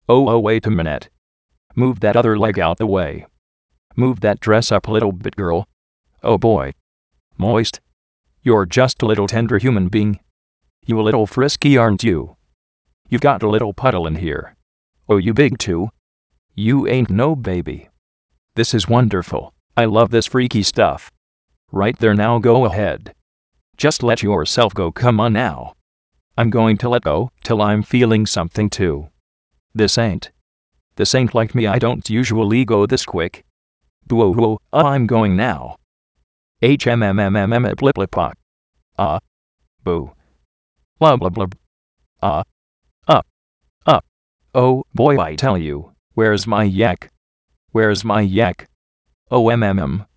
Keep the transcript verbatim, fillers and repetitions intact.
Oh, oh, wait a minute. Move that other leg out the way. Move that dress up a little bit, girl. Oh boy. Moist. You're just a little tender human being. You a little frisky, aren't you? You've got a little puddle in here. Oh, you big too? You ain't no baby. This is wonderful. I love this freaky stuff. Right there, now go ahead. Just let yourself go, come on now. I'm going to let go till I'm feeling something too. This ain't. This ain't like me, I don't usually go this quick. Whoa whoa, uh, I'm going now. H M M M M M blip blip pop. Ah. Boo. Blah blah blah. Ah. Up. Up. Oh boy, I tell you, where's my yak? Where's my yak? Oh, mm.